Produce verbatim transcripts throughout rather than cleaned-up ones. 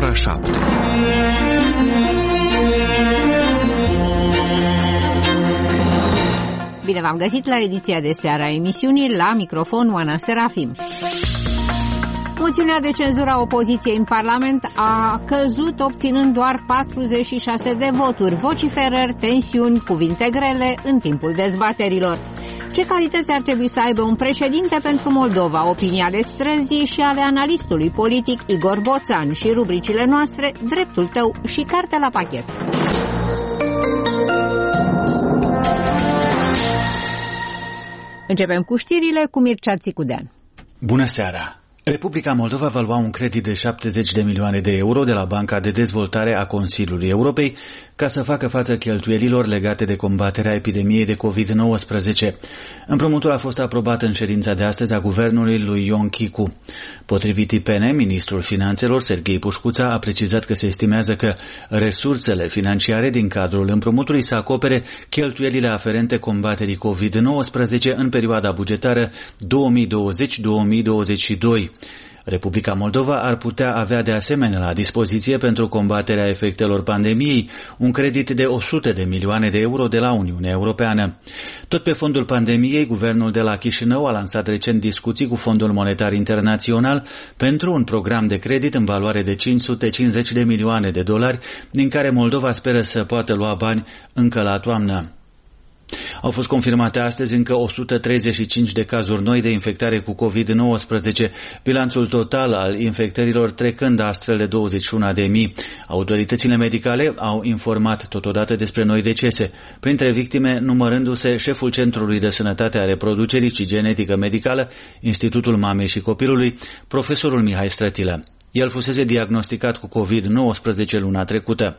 ora șapte. Bine v-am găsit la ediția de seară a emisiunii, la microfon Oana Serafim. Moțiunea de cenzură a opoziției în Parlament a căzut obținând doar patruzeci și șase de voturi, vociferări, tensiuni, cuvinte grele în timpul dezbaterilor. Ce calități ar trebui să aibă un președinte pentru Moldova? Opinia ale străzii și ale analistului politic Igor Boțan și rubricile noastre, Dreptul tău și Carte la pachet. Începem cu știrile cu Mircea Țicudean. Bună seara! Republica Moldova va lua un credit de șaptezeci de milioane de euro de la Banca de Dezvoltare a Consiliului Europei ca să facă față cheltuielilor legate de combaterea epidemiei de covid nouăsprezece. Împrumutul a fost aprobat în ședința de astăzi a guvernului lui Ion Chicu. Potrivit I P N, ministrul finanțelor Serghei Pușcuța a precizat că se estimează că resursele financiare din cadrul împrumutului să acopere cheltuielile aferente combaterii covid nouăsprezece în perioada bugetară două mii douăzeci două mii douăzeci și doi. Republica Moldova ar putea avea de asemenea la dispoziție pentru combaterea efectelor pandemiei un credit de o sută de milioane de euro de la Uniunea Europeană. Tot pe fondul pandemiei, guvernul de la Chișinău a lansat recent discuții cu Fondul Monetar Internațional pentru un program de credit în valoare de cinci sute cincizeci de milioane de dolari, din care Moldova speră să poată lua bani încă la toamnă. Au fost confirmate astăzi încă o sută treizeci și cinci de cazuri noi de infectare cu covid nouăsprezece, bilanțul total al infectărilor trecând astfel de douăzeci și unu de mii. Autoritățile medicale au informat totodată despre noi decese, printre victime numărându-se șeful Centrului de Sănătate a Reproducerii și Genetică Medicală, Institutul Mamei și Copilului, profesorul Mihai Strătilă. El fusese diagnosticat cu covid nouăsprezece luna trecută.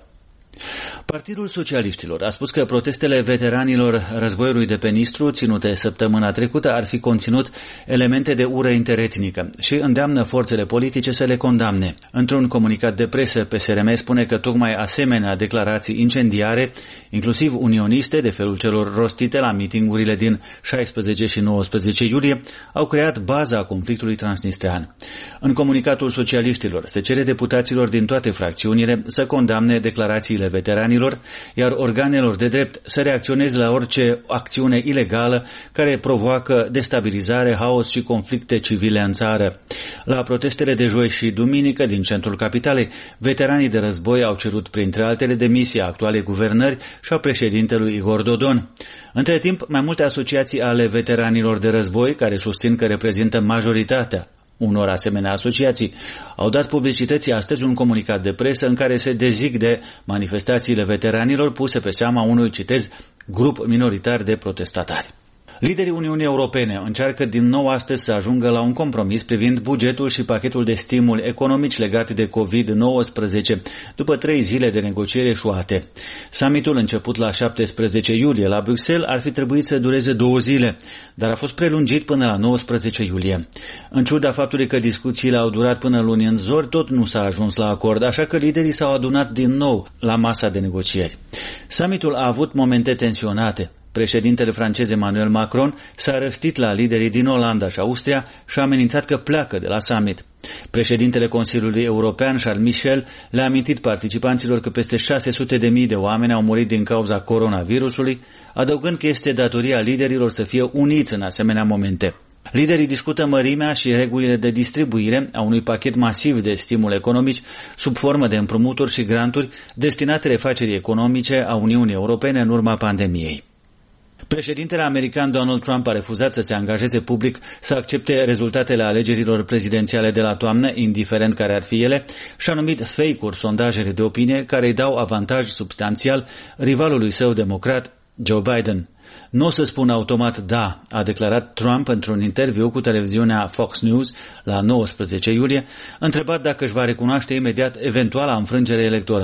Partidul Socialiștilor a spus că protestele veteranilor războiului de pe Nistru, ținute săptămâna trecută, ar fi conținut elemente de ură interetnică și îndeamnă forțele politice să le condamne. Într-un comunicat de presă, P S R M spune că tocmai asemenea declarații incendiare, inclusiv unioniste de felul celor rostite la mitingurile din șaisprezece și nouăsprezece iulie, au creat baza conflictului transnistrean. În comunicatul Socialiștilor se cere deputaților din toate fracțiunile să condamne declarațiile veteranilor, iar organelor de drept să reacționeze la orice acțiune ilegală care provoacă destabilizare, haos și conflicte civile în țară. La protestele de joi și duminică din centrul capitalei, veteranii de război au cerut printre altele demisia actualei guvernări și a președintelui Igor Dodon. Între timp, mai multe asociații ale veteranilor de război, care susțin că reprezintă majoritatea unor asemenea asociații, au dat publicității astăzi un comunicat de presă în care se dezic de manifestațiile veteranilor puse pe seama unui, citez, grup minoritar de protestatari. Liderii Uniunii Europene încearcă din nou astăzi să ajungă la un compromis privind bugetul și pachetul de stimuli economici legate de covid nouăsprezece, după trei zile de negocieri eșuate. Summitul, început la șaptesprezece iulie la Bruxelles, ar fi trebuit să dureze două zile, dar a fost prelungit până la nouăsprezece iulie. În ciuda faptului că discuțiile au durat până luni în zori, tot nu s-a ajuns la acord, așa că liderii s-au adunat din nou la masa de negocieri. Summitul a avut momente tensionate. Președintele francez Emmanuel Macron s-a răstit la liderii din Olanda și Austria și a amenințat că pleacă de la summit. Președintele Consiliului European, Charles Michel, le-a amintit participanților că peste șase sute de mii de oameni au murit din cauza coronavirusului, adăugând că este datoria liderilor să fie uniți în asemenea momente. Liderii discută mărimea și regulile de distribuire a unui pachet masiv de stimuli economici sub formă de împrumuturi și granturi destinate refacerii economice a Uniunii Europene în urma pandemiei. Președintele american Donald Trump a refuzat să se angajeze public să accepte rezultatele alegerilor prezidențiale de la toamnă, indiferent care ar fi ele, și a numit fake-uri sondajele de opinie care îi dau avantaj substanțial rivalului său democrat, Joe Biden. Nu o să spun automat da, a declarat Trump într-un interviu cu televiziunea Fox News la nouăsprezece iulie, întrebat dacă își va recunoaște imediat eventuala înfrângere electorală.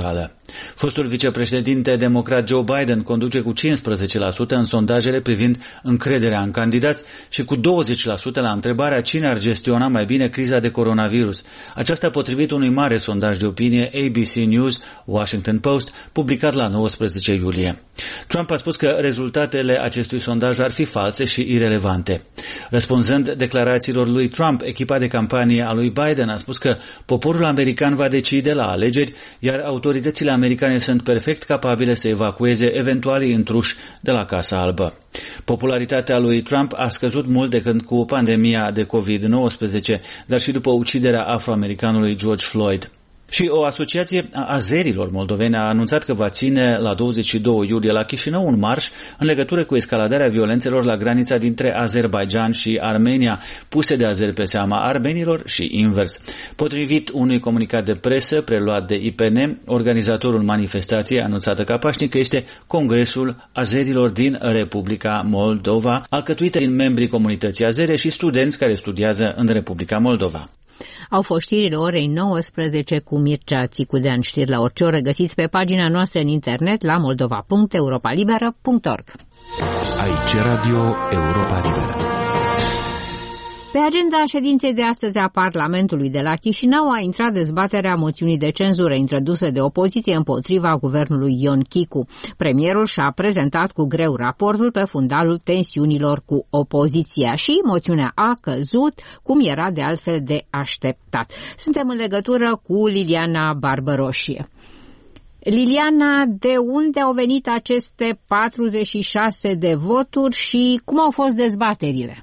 Fostul vicepreședinte democrat Joe Biden conduce cu cincisprezece la sută în sondajele privind încrederea în candidați și cu douăzeci la sută la întrebarea cine ar gestiona mai bine criza de coronavirus. Aceasta potrivit unui mare sondaj de opinie A B C News, Washington Post, publicat la nouăsprezece iulie. Trump a spus că rezultatele acestui sondaj ar fi false și irelevante. Răspunzând declarațiilor lui Trump, echipa de campanie a lui Biden a spus că poporul american va decide la alegeri, iar autoritățile americane sunt perfect capabile să evacueze eventualii intruși de la Casa Albă. Popularitatea lui Trump a scăzut mult de când cu pandemia de covid nouăsprezece, dar și după uciderea afroamericanului George Floyd. Și o asociație a azerilor moldoveni a anunțat că va ține la douăzeci și doi iulie la Chișinău un marș în legătură cu escaladarea violențelor la granița dintre Azerbaidjan și Armenia, puse de azeri pe seama armenilor și invers. Potrivit unui comunicat de presă preluat de I P N, organizatorul manifestației anunțată ca pașnică este Congresul Azerilor din Republica Moldova, alcătuită din membrii comunității azere și studenți care studiază în Republica Moldova. Au fost știrile orei nouăsprezece cu Mircea Țicudean. Știri la orice oră găsiți pe pagina noastră în internet la moldova punct europa liberă punct org. Aici Radio Europa Liberă. Pe agenda ședinței de astăzi a Parlamentului de la Chișinău a intrat dezbaterea moțiunii de cenzură introdusă de opoziție împotriva guvernului Ion Chicu. Premierul și-a prezentat cu greu raportul pe fundalul tensiunilor cu opoziția și moțiunea a căzut, cum era de altfel de așteptat. Suntem în legătură cu Liliana Barbăroșie. Liliana, de unde au venit aceste patruzeci și șase de voturi și cum au fost dezbaterile?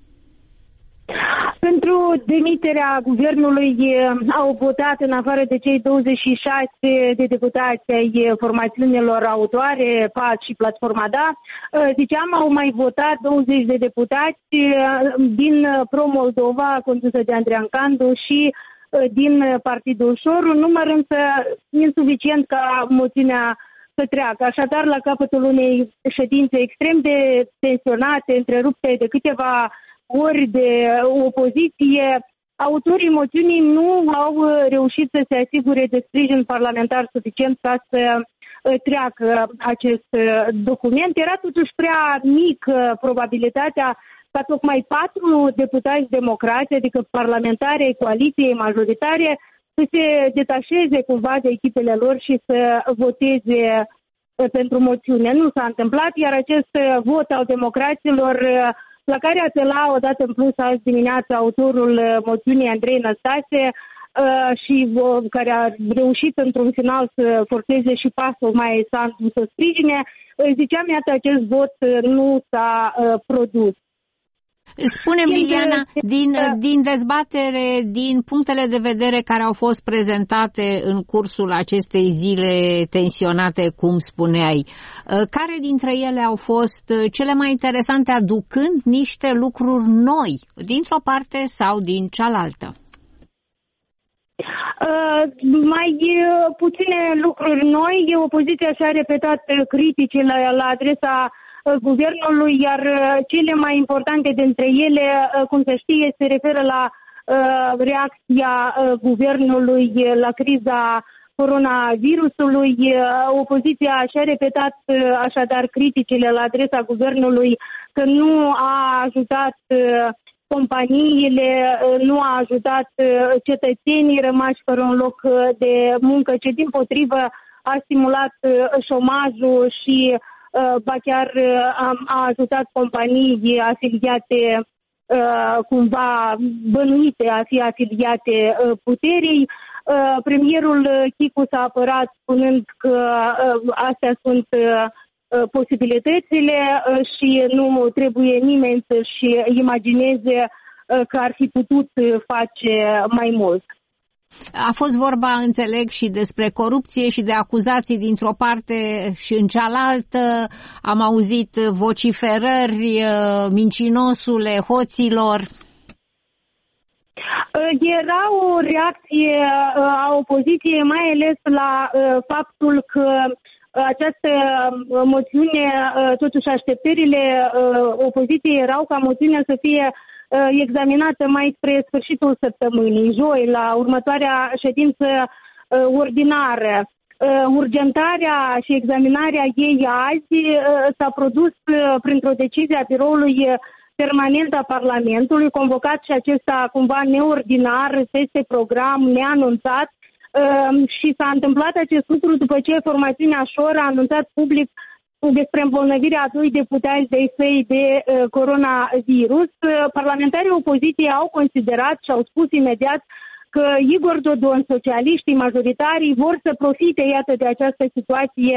Pentru demiterea guvernului au votat, în afară de cei douăzeci și șase de deputați ai formațiunilor autoare, P A C și Platforma Da, ziceam, au mai votat douăzeci de deputați din Pro-Moldova, condusă de Andreea Candu, și din Partidul Șor, un număr însă insuficient ca moțiunea să treacă. Așadar, la capătul unei ședințe extrem de tensionate, întrerupte de câteva ori de opoziție, autorii moțiunii nu au reușit să se asigure de sprijin parlamentar suficient ca să treacă acest document. Era totuși prea mică probabilitatea ca tocmai patru deputați democrați, adică parlamentari ai coaliției majoritare, să se detașeze cumva de echipele lor și să voteze pentru moțiune. Nu s-a întâmplat, iar acest vot al democraților, la care apela odată în plus azi dimineață autorul moțiunii Andrei Năstase și care a reușit într-un final să forțeze și pasul mai Sandu să sprijine, ziceam, iată, acest vot nu s-a produs. Spune-mi, Liliana, din, din dezbatere, din punctele de vedere care au fost prezentate în cursul acestei zile tensionate, cum spuneai, care dintre ele au fost cele mai interesante, aducând niște lucruri noi, dintr-o parte sau din cealaltă? Uh, mai uh, puține lucruri noi. Opoziția și-a repetat criticile la, la adresa guvernului, iar cele mai importante dintre ele, cum se știe, se referă la uh, reacția uh, guvernului la criza coronavirusului. Uh, opoziția și-a repetat uh, așadar criticile la adresa guvernului că nu a ajutat uh, companiile, uh, nu a ajutat uh, cetățenii rămași fără un loc uh, de muncă, ci dimpotrivă a stimulat uh, șomajul și ba chiar a ajutat companii afiliate, cumva bănuite a fi afiliate puterii. Premierul Chicu s-a apărat spunând că astea sunt posibilitățile și nu trebuie nimeni să-și imagineze că ar fi putut face mai mult. A fost vorba, înțeleg, și despre corupție și de acuzații dintr-o parte și în cealaltă. Am auzit vociferări, mincinosule, hoților. Era o reacție a opoziției, mai ales la faptul că această moțiune, totuși așteptările opoziției erau ca moțiunea să fie examinată mai spre sfârșitul săptămânii, joi, la următoarea ședință ordinară. Urgentarea și examinarea ei azi s-a produs printr-o decizie a biroului permanent a Parlamentului, convocat și acesta cumva neordinar, peste program, neanunțat, și s-a întâmplat acest lucru după ce formațiunea Șor a anunțat public despre îmbolnăvirea a doi deputați de săi de coronavirus. Parlamentarii opoziției au considerat și au spus imediat că Igor Dodon, socialiștii majoritari, vor să profite, iată, de această situație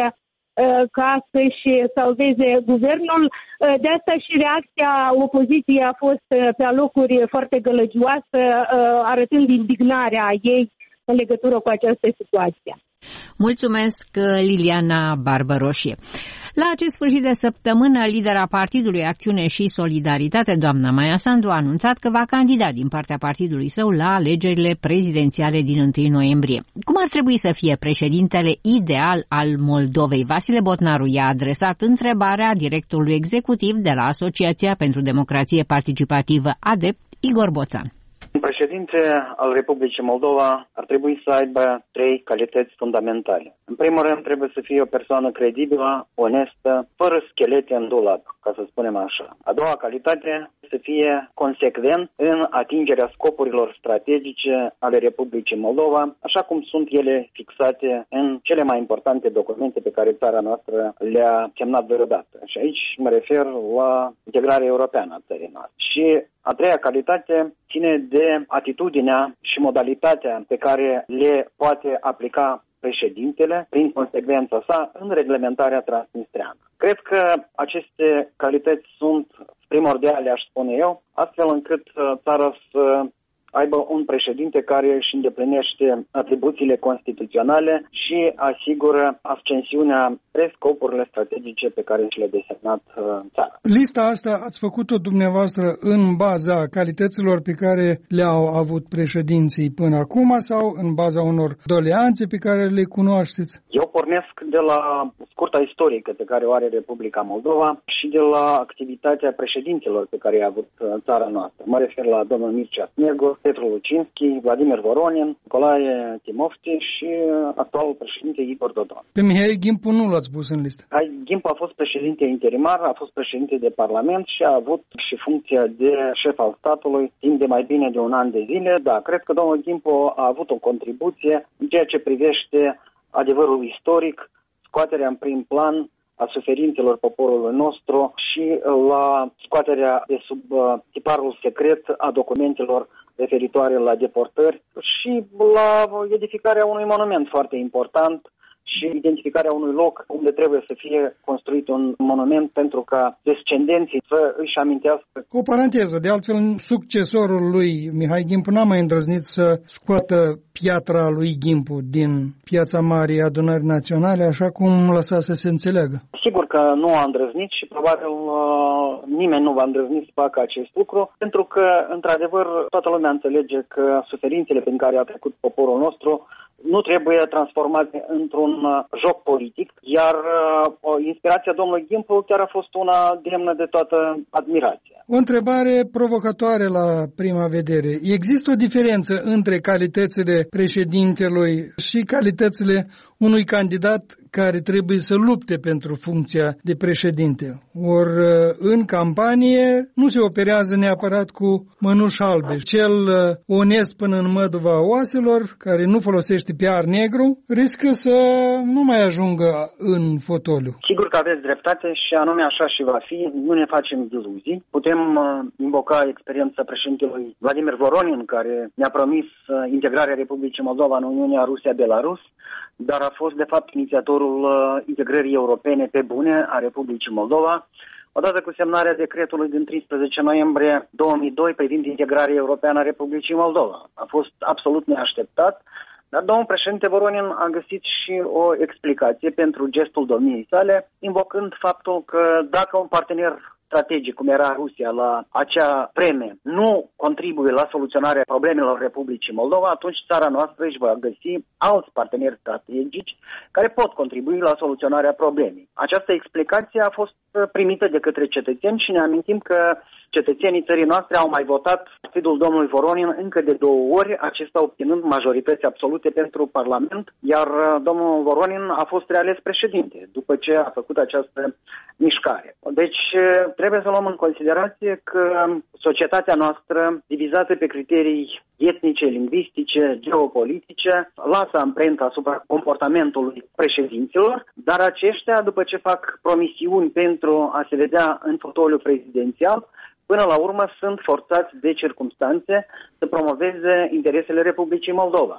ca să-și salveze guvernul. De asta și reacția opoziției a fost pe alocuri foarte gălăgioasă, arătând indignarea ei în legătură cu această situație. Mulțumesc, Liliana Barbaroșie. La acest sfârșit de săptămână, lidera Partidului Acțiune și Solidaritate, doamna Maia Sandu, a anunțat că va candida din partea partidului său la alegerile prezidențiale din întâi noiembrie. Cum ar trebui să fie președintele ideal al Moldovei? Vasile Botnaru i-a adresat întrebarea directorului executiv de la Asociația pentru Democrație Participativă, ADEPT, Igor Boțan. Un președinte al Republicii Moldova ar trebui să aibă trei calități fundamentale. În primul rând, trebuie să fie o persoană credibilă, onestă, fără schelete în dulap, ca să spunem așa. A doua calitate, să fie consecvent în atingerea scopurilor strategice ale Republicii Moldova, așa cum sunt ele fixate în cele mai importante documente pe care țara noastră le-a semnat vreodată. Și aici mă refer la integrarea europeană a țării noastre. Și a treia calitate ține de atitudinea și modalitatea pe care le poate aplica președintele, prin consecvența sa, în reglementarea transnistreană. Cred că aceste calități sunt primordiale, aș spune eu, astfel încât țara să aibă un președinte care își îndeplinește atribuțiile constituționale și asigură ascensiunea spre scopurile strategice pe care și le-a desemnat țara. Lista asta ați făcut-o dumneavoastră în baza calităților pe care le-au avut președinții până acum sau în baza unor doleanțe pe care le cunoașteți? Eu pornesc de la scurta istorică pe care o are Republica Moldova și de la activitatea președinților pe care i-a avut țara noastră. Mă refer la domnul Mircea Smergo, Petru Lucinski, Vladimir Voronin, Nicolae Timofti și actualul președinte Igor Dodon. Pe Mihai Gimpu nu l-ați pus în listă. Gimpu a fost președinte interimar, a fost președinte de Parlament și a avut și funcția de șef al statului timp de mai bine de un an de zile. Da, cred că domnul Gimpu a avut o contribuție în ceea ce privește adevărul istoric, scoaterea în prim plan a suferințelor poporului nostru și la scoaterea de sub tiparul secret a documentelor referitoare la deportări și la edificarea unui monument foarte important și identificarea unui loc unde trebuie să fie construit un monument pentru ca descendenții să își amintească. O paranteză, de altfel, succesorul lui Mihai Gimpu n-a mai îndrăznit să scoată piatra lui Gimpu din Piața Marii Adunării Naționale, așa cum lăsa să se înțeleagă. Sigur că nu a îndrăznit și probabil uh, nimeni nu va îndrăzni să facă acest lucru, pentru că, într-adevăr, toată lumea înțelege că suferințele prin care a trecut poporul nostru nu trebuie transformate într-un joc politic, iar uh, inspirația domnului Gimpu chiar a fost una demnă de toată admirația. O întrebare provocatoare la prima vedere. Există o diferență între calitățile președintelui și calitățile unui candidat care trebuie să lupte pentru funcția de președinte? Ori în campanie nu se operează neapărat cu mănuși albe. Cel onest până în măduva oaselor, care nu folosește piar negru, riscă să nu mai ajungă în fotoliu. Sigur că aveți dreptate și anume așa și va fi. Nu ne facem iluzii. Putem invoca experiența președintelui Vladimir Voronin, care ne-a promis integrarea Republicii Moldova în Uniunea Rusia-Belarus, dar a fost de fapt inițiatorul integrării europene pe bune a Republicii Moldova, odată cu semnarea decretului din treisprezece noiembrie două mii doi privind integrarea europeană a Republicii Moldova. A fost absolut neașteptat, dar domnul președinte Voronin a găsit și o explicație pentru gestul domniei sale, invocând faptul că dacă un partener strategic, cum era Rusia, la acea vreme, nu contribuie la soluționarea problemelor Republicii Moldova, atunci țara noastră își va găsi alți parteneri strategici care pot contribui la soluționarea problemei. Această explicație a fost primită de către cetățeni și ne amintim că Cetățenii țării noastre au mai votat partidul domnului Voronin încă de două ori, acesta obținând majorități absolute pentru Parlament, iar domnul Voronin a fost reales președinte după ce a făcut această mișcare. Deci trebuie să luăm în considerație că societatea noastră, divizată pe criterii etnice, lingvistice, geopolitice, lasă amprenta asupra comportamentului președinților, dar aceștia, după ce fac promisiuni pentru a se vedea în fotoliu prezidențial, până la urmă sunt forțați de circumstanțe să promoveze interesele Republicii Moldova.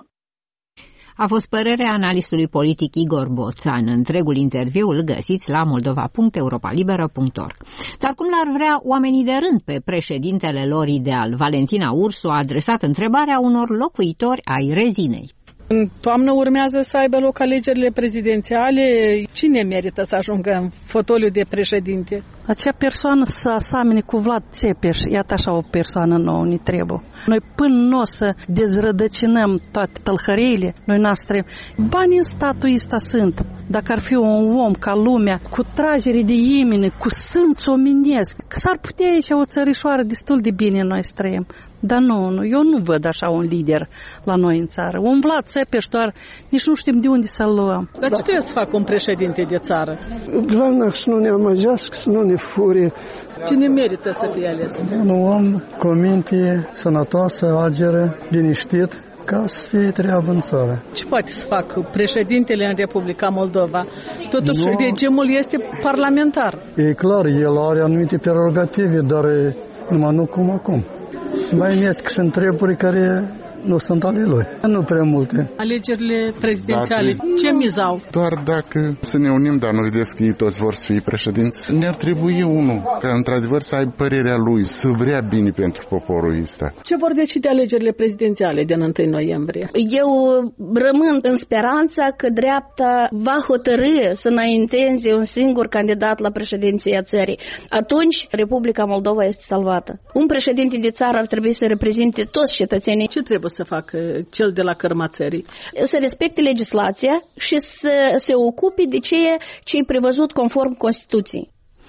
A fost părerea analistului politic Igor Boțan. Întregul interviu îl găsiți la moldova punct europa liberă punct org. Dar cum l-ar vrea oamenii de rând pe președintele lor ideal? Valentina Ursu a adresat întrebarea unor locuitori ai Rezinei. În toamnă urmează să aibă loc alegerile prezidențiale. Cine merită să ajungă în fotoliu de președinte? Acea persoană să asamene cu Vlad Țepeș, iată așa o persoană nouă ne trebuie. Noi până nu o să dezrădăcinăm toate tălhăreile, noi noastre, banii în statul ăsta sunt. Dacă ar fi un om ca lumea, cu tragere de imene, cu simț omenesc, că s-ar putea aici o țărișoară destul de bine noi trăim. Dar nu, nu, eu nu văd așa un lider la noi în țară. Un Vlad Țepeș doar, nici nu știm de unde să-l luăm. Dar ce trebuie să facă un președinte de țară? Главное, să nu ne amăgească, să nu ne fure. Cine merită să fie ales? Un om cu minte sănătoasă, ageră, liniștit, ca să fie treabă în țară. Ce poate să facă președintele în Republica Moldova? Totuși, nu. regimul este parlamentar. E clar, el are anumite prerogative, dar numai nu cum acum. Mai ies și întrebări care nu sunt ale lui. Nu prea multe. Alegerile prezidențiale, dacă, ce mizau? Doar dacă să ne unim, dar nu vedeți că ei toți vor să fie președinți. Ne-ar trebui unul ca într-adevăr să aibă părerea lui, să vrea bine pentru poporul ăsta. Ce vor decide alegerile prezidențiale din întâi noiembrie? Eu rămân în speranța că dreapta va hotărî să înainteze un singur candidat la președinția țării. Atunci Republica Moldova este salvată. Un președinte de țară ar trebui să reprezinte toți cetățenii. Ce trebuie să facă cel de la cărma țării? Să respecte legislația și să se ocupe de ceea ce e prevăzut conform Constituției.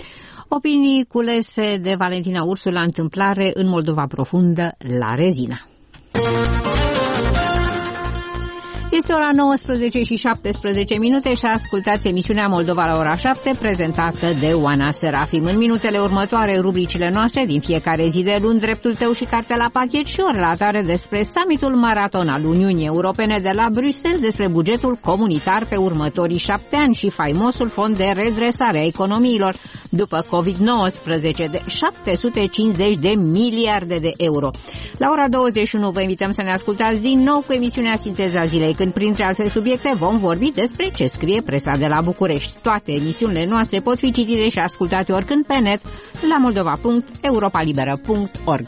Opinii culese de Valentina Ursu la întâmplare în Moldova Profundă la Rezina. Este ora nouăsprezece și șaptesprezece minute și ascultați emisiunea Moldova la ora șapte, prezentată de Oana Serafim. În minutele următoare, rubricile noastre din fiecare zi de luni, dreptul tău și cartea la pachet și o relatare despre summitul maraton al Uniunii Europene de la Bruxelles, despre bugetul comunitar pe următorii șapte ani și faimosul fond de redresare a economiilor după covid nouăsprezece de șapte sute cincizeci de miliarde de euro. La ora douăzeci și unu vă invităm să ne ascultați din nou cu emisiunea Sinteza Zilei, când printre alte subiecte vom vorbi despre ce scrie presa de la București. Toate emisiunile noastre pot fi citite și ascultate oricând pe net la moldova punct europa liberă punct org.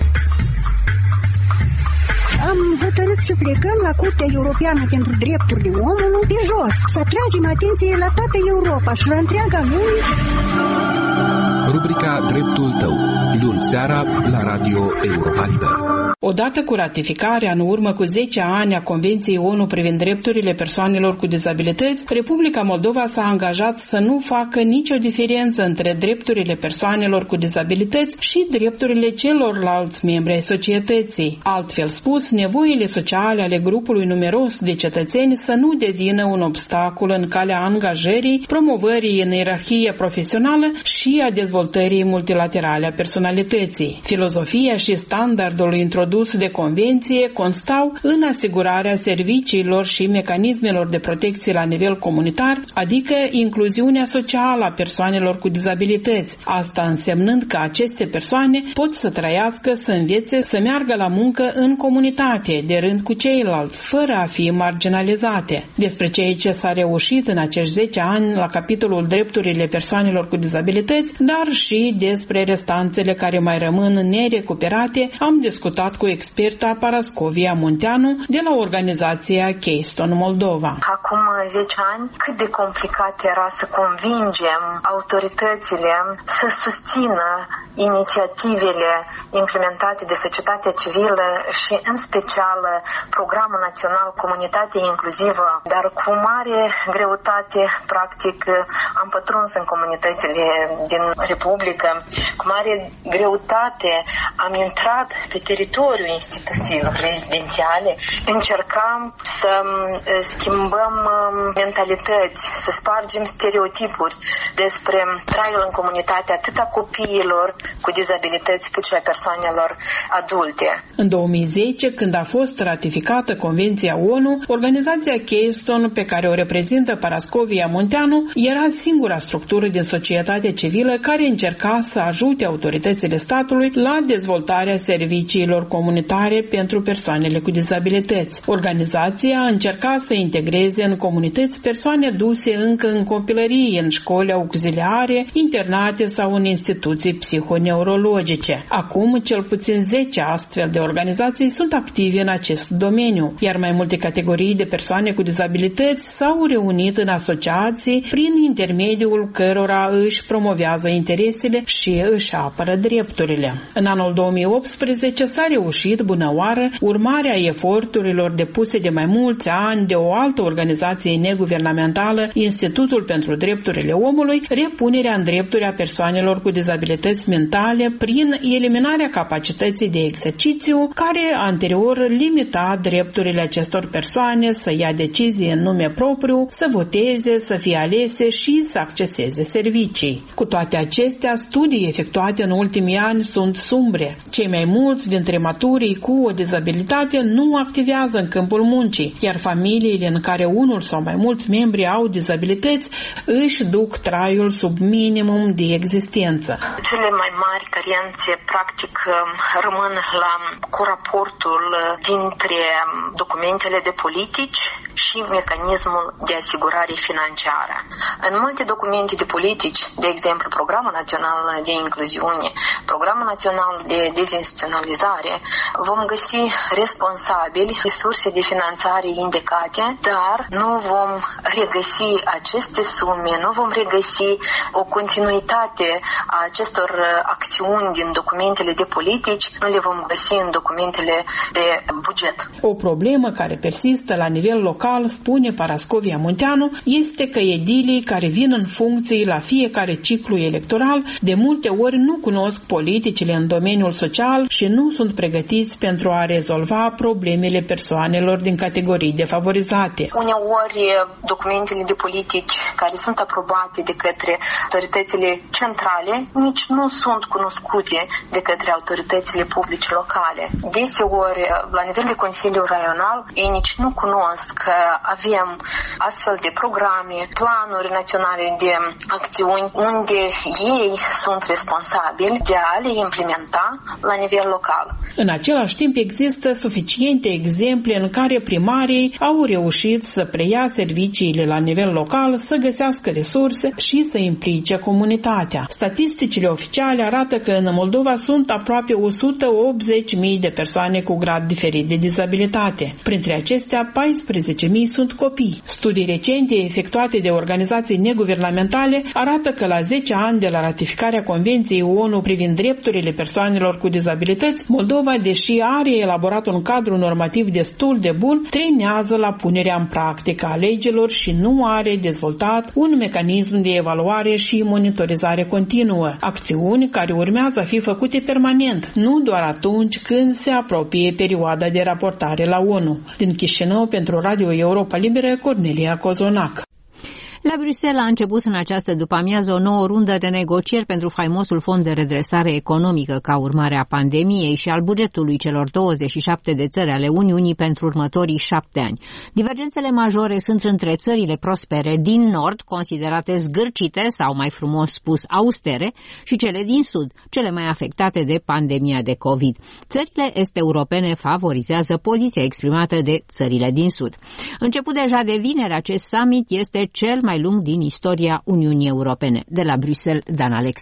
Am hotărât să plecăm la Curtea Europeană pentru Drepturile Omului pe jos, să atragem atenție la toată Europa și la întreaga lume. Rubrica Dreptul tău, luni seara la Radio Europa Liberă. Odată cu ratificarea în urmă cu zece ani a Convenției O N U privind drepturile persoanelor cu dizabilități, Republica Moldova s-a angajat să nu facă nicio diferență între drepturile persoanelor cu dizabilități și drepturile celorlalți membri ai societății. Altfel spus, nevoile sociale ale grupului numeros de cetățeni să nu devină un obstacol în calea angajării, promovării în ierarhie profesională și a dezvoltării multilaterale a personalității. Filozofia și standardul introdus de convenție constau în asigurarea serviciilor și mecanismelor de protecție la nivel comunitar, adică incluziunea socială a persoanelor cu dizabilități, asta însemnând că aceste persoane pot să trăiască, să învețe, să meargă la muncă în comunitate, de rând cu ceilalți, fără a fi marginalizate. Despre ceea ce s-a reușit în acești zece ani la capitolul drepturile persoanelor cu dizabilități, dar și despre restanțele care mai rămân nerecuperate, am discutat cu experta Parascovia Munteanu de la organizația Keystone Moldova. Acum zece ani, cât de complicat era să convingem autoritățile să susțină inițiativele implementate de societatea civilă și în special Programul Național Comunitate Inclusivă, dar cu mare greutate, practic, am pătruns în comunitățile din Republică, cu mare greutate am intrat pe teritoriul instituțiilor rezidențiale, încercam să schimbăm mentalități, să spargem stereotipuri despre traiul în comunitate atât a copiilor cu dizabilități cât și a persoanelor adulte. În două mii zece, când a fost ratificată Convenția O N U, organizația Keystone, pe care o reprezintă Parascovia Munteanu, era singura structură din societatea civilă care încerca să ajute autoritățile statului la dezvoltarea serviciilor comunitare pentru persoanele cu dizabilități. Organizația încerca să integreze în comunități persoane duse încă în copilărie în școli auxiliare, internate sau în instituții psihoneurologice. Acum, cel puțin zece astfel de organizații sunt active în acest domeniu, iar mai multe categorii de persoane cu dizabilități s-au reunit în asociații prin intermediul cărora își promovează interesele și își apără drepturile. În anul două mii optsprezece s-a reușit, bună oară, urmarea eforturilor depuse de mai mulți ani de o altă organizație neguvernamentală, Institutul pentru Drepturile Omului, repunerea în drepturi a persoanelor cu dizabilități mentale prin eliminarea capacității de exercițiu, care anterior limita drepturile acestor persoane să ia decizii în nume propriu, să voteze, să fie alese și să acceseze servicii. Cu toate acestea, studii efectuate în ultimii ani sunt sumbre. Cei mai mulți dintre maturii cu o dizabilitate nu activează în câmpul muncii, iar familiile în care unul sau mai mulți membri au dizabilități își duc traiul sub minimum de existență. Cele mai mari carențe, practic, rămân la coraportul dintre documentele de politici și mecanismul de asigurare financiară. În multe documente de politici, de exemplu, Programul Național de Incluziune, Programul Național de Dezinstituționalizare, vom găsi responsabili, surse de finanțare indicate, dar nu vom regăsi aceste sume, nu vom regăsi o continuitate a acestor acțiuni din documentele de politici, nu le vom găsi în documentele de buget. O problemă care persistă la nivel local, spune Parascovia Munteanu, este că edilii care vin în funcții la fiecare ciclu electoral de multe ori nu cunosc politicile în domeniul social și nu sunt pregătiți pentru a rezolva problemele persoanelor din categorii defavorizate. Uneori, documentele de politici care sunt aprobate de către autoritățile centrale nici nu sunt cunoscute de către autoritățile publice locale. Deseori, la nivel de Consiliu Raional, ei nici nu cunosc că avem astfel de programe, planuri naționale de acțiuni, unde ei sunt responsabili de a le implementa la nivel local. În același timp, există suficiente exemple în care primarii au reușit să preia serviciile la nivel local, să găsească resurse și să implice comunitatea. Statisticile oficiale arată că în Moldova sunt aproape o sută optzeci de mii de persoane cu grad diferit de dizabilitate. Printre acestea, paisprezece mii sunt copii. Studii recente efectuate de organizații neguvernamentale arată că la zece ani de la ratificarea Convenției O N U privind drepturile persoanelor cu dizabilități, Moldova, deși are elaborat un cadru normativ destul de bun, trenează la punerea în practică a legilor și nu are dezvoltat un mecanism de evaluare și monitorizare continuă, acțiuni care urmează a fi făcute permanent, nu doar atunci când se apropie perioada de raportare la O N U. Din Chișinău, pentru Radio Europa Liberă, Cornelia Cozonac. La Bruxelles a început în această după-amiază o nouă rundă de negocieri pentru faimosul fond de redresare economică ca urmare a pandemiei și al bugetului celor douăzeci și șapte de țări ale Uniunii pentru următorii șapte ani. Divergențele majore sunt între țările prospere din nord, considerate zgârcite sau, mai frumos spus, austere, și cele din sud, cele mai afectate de pandemia de COVID. Țările est-europene favorizează poziția exprimată de țările din sud. Început deja de vineri, acest summit este cel mai lung din istoria Uniunii Europene. De la Bruxelles, Dan Alexe.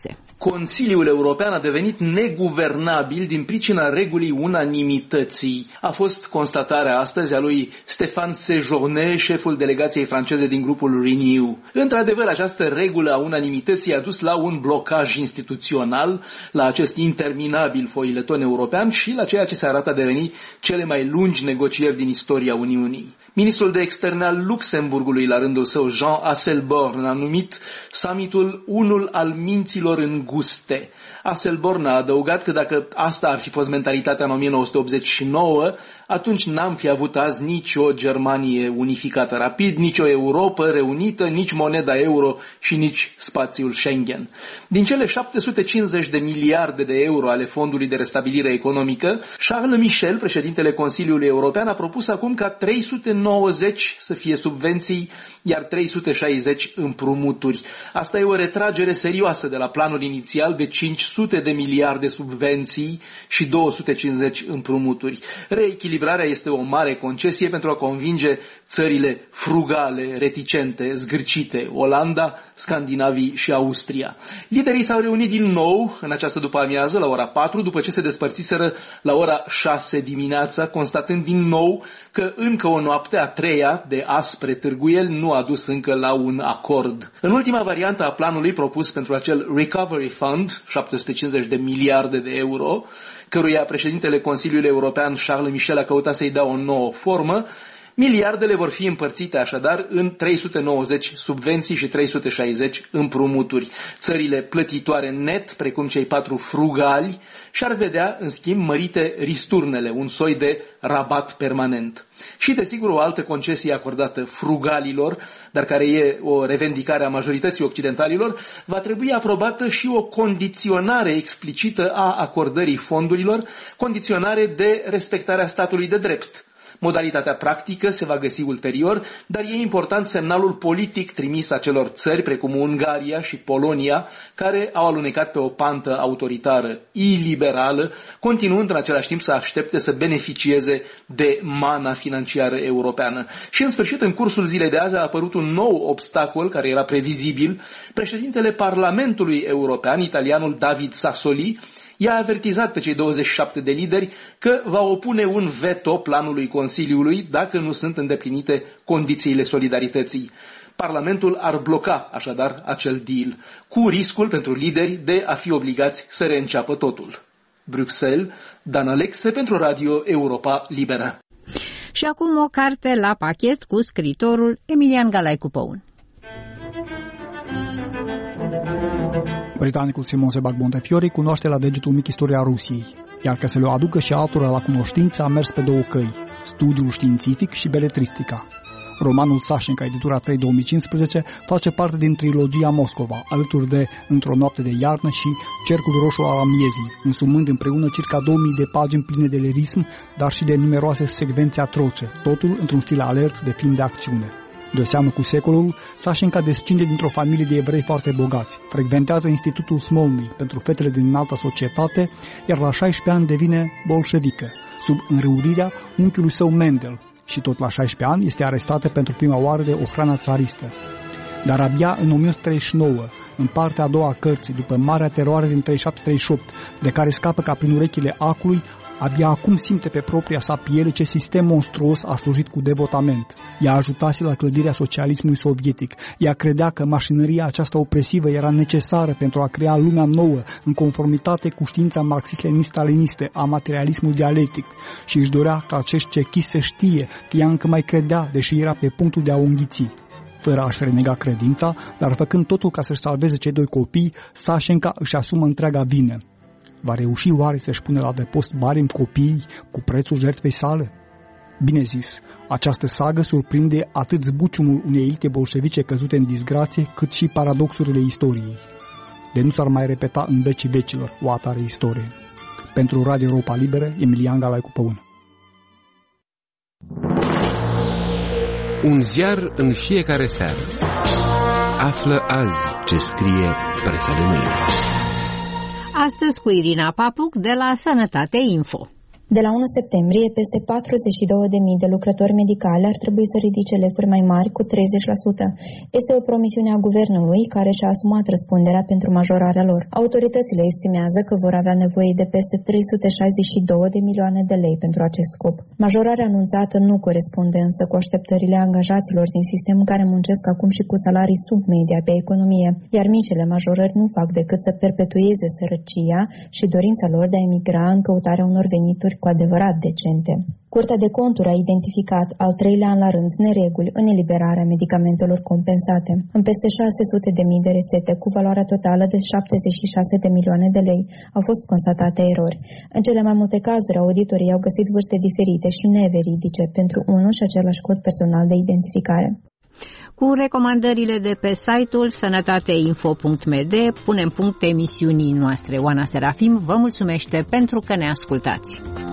Consiliul European a devenit neguvernabil din pricina regulii unanimității. A fost constatarea astăzi a lui Stéphane Séjourné, șeful delegației franceze din grupul Renew. Într-adevăr, această regulă a unanimității a dus la un blocaj instituțional, la acest interminabil foileton european și la ceea ce se arată a deveni cele mai lungi negocieri din istoria Uniunii. Ministrul de externe al Luxemburgului, la rândul său, Jean Asselborn, a numit summitul unul al minților înguste. Asselborn a adăugat că dacă asta ar fi fost mentalitatea în o mie nouă sute optzeci și nouă, atunci n-am fi avut azi nici o Germanie unificată rapid, nici o Europă reunită, nici moneda euro și nici spațiul Schengen. Din cele șapte sute cincizeci de miliarde de euro ale Fondului de Restabilire Economică, Charles Michel, președintele Consiliului European, a propus acum ca trei sute nouăzeci să fie subvenții, iar trei sute șaizeci împrumuturi. Asta e o retragere serioasă de la planul inițial de cinci sute de miliarde subvenții și două sute cincizeci împrumuturi. Reechilibrarea este o mare concesie pentru a convinge țările frugale, reticente, zgârcite, Olanda, Scandinavii și Austria. Liderii s-au reunit din nou în această după-amiază la ora patru, după ce se despărțiseră la ora șase dimineața, constatând din nou că încă o noapte, a treia, de aspre târguieli nu a dus încă la un acord. În ultima variantă a planului propus pentru acel Recovery Fund, șapte sute cincizeci de miliarde de euro, căruia președintele Consiliului European Charles Michel a căutat să-i dea o nouă formă, miliardele vor fi împărțite așadar în trei sute nouăzeci subvenții și trei sute șaizeci împrumuturi. Țările plătitoare net, precum cei patru frugali, și-ar vedea, în schimb, mărite risturnele, un soi de rabat permanent. Și, desigur, o altă concesie acordată frugalilor, dar care e o revendicare a majorității occidentalilor, va trebui aprobată și o condiționare explicită a acordării fondurilor, condiționare de respectarea statului de drept. Modalitatea practică se va găsi ulterior, dar e important semnalul politic trimis acelor țări, precum Ungaria și Polonia, care au alunecat pe o pantă autoritară iliberală, continuând în același timp să aștepte să beneficieze de mana financiară europeană. Și în sfârșit, în cursul zilei de azi a apărut un nou obstacol care era previzibil. Președintele Parlamentului European, italianul David Sassoli, i-a avertizat pe cei douăzeci și șapte de lideri că va opune un veto planului Consiliului dacă nu sunt îndeplinite condițiile solidarității. Parlamentul ar bloca așadar acel deal, cu riscul pentru lideri de a fi obligați să reînceapă totul. Bruxelles, Dan Alexe pentru Radio Europa Liberă. Și acum o carte la pachet cu scriitorul Emilian Galaicu Păun. Britanicul Simon Sebag Montefiore cunoaște la degetul mic istoria Rusiei, iar ca să le aducă și altora la cunoștință a mers pe două căi, studiul științific și beletristica. Romanul Sașenca, editura trei două mii cincisprezece, face parte din trilogia Moscova, alături de Într-o noapte de iarnă și Cercul roșu al amiezii, însumând împreună circa două mii de pagini pline de lirism, dar și de numeroase secvențe atroce, totul într-un stil alert de film de acțiune. De seamă cu secolul, Sașenca descinde dintr-o familie de evrei foarte bogați, frecventează Institutul Smolny pentru fetele din înaltă societate, iar la șaisprezece ani devine bolșevică, sub înrăurirea unchiului său Mendel, și tot la șaisprezece ani este arestată pentru prima oară de ochrana țaristă. Dar abia în o mie o sută treizeci și nouă, în partea a doua a cărții, după marea teroare din treizeci și șapte treizeci și opt, de care scapă ca prin urechile acului, abia acum simte pe propria sa piele ce sistem monstruos a slujit cu devotament. Ea ajutase la clădirea socialismului sovietic. Ea credea că mașinăria aceasta opresivă era necesară pentru a crea lumea nouă, în conformitate cu știința marxist-leninist-staliniste a materialismului dialectic, și își dorea ca acest cechist să știe că ea încă mai credea, deși era pe punctul de a o înghiți. Fără a-și renega credința, dar făcând totul ca să-și salveze cei doi copii, Sașenca își asumă întreaga vină. Va reuși oare să-și pune la depost bani în copiii cu prețul jertfei sale? Bine zis, această sagă surprinde atât zbuciumul unei elite bolșevice căzute în disgrație, cât și paradoxurile istoriei. De nu s-ar mai repeta în vecii vecilor o atare istorie. Pentru Radio Europa Liberă, Emilian Galaicu Păun. Un ziar în fiecare seară. Află azi ce scrie presa de mâine. Astăzi cu Irina Papuc de la Sănătate Info. De la unu septembrie, peste patruzeci și două de mii de lucrători medicali ar trebui să ridice lefuri mai mari cu treizeci la sută. Este o promisiune a guvernului care și-a asumat răspunderea pentru majorarea lor. Autoritățile estimează că vor avea nevoie de peste trei sute șaizeci și două de milioane de lei pentru acest scop. Majorarea anunțată nu corespunde însă cu așteptările angajaților din sistem care muncesc acum și cu salarii sub media pe economie, iar micile majorări nu fac decât să perpetueze sărăcia și dorința lor de a emigra în căutarea unor venituri cu adevărat decente. Curtea de Conturi a identificat al treilea an la rând nereguli în eliberarea medicamentelor compensate. În peste șase sute de mii de rețete cu valoarea totală de șaptezeci și șase de milioane de lei au fost constatate erori. În cele mai multe cazuri, auditorii au găsit vârste diferite și neveridice pentru unul și același cod personal de identificare. Cu recomandările de pe site-ul sănătateinfo punct m d punem punct emisiunii noastre. Oana Serafim vă mulțumește pentru că ne ascultați.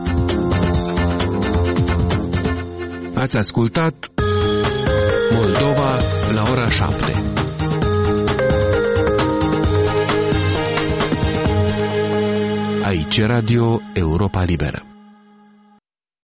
Ați ascultat Moldova la ora șapte. Aici Radio Europa Liberă.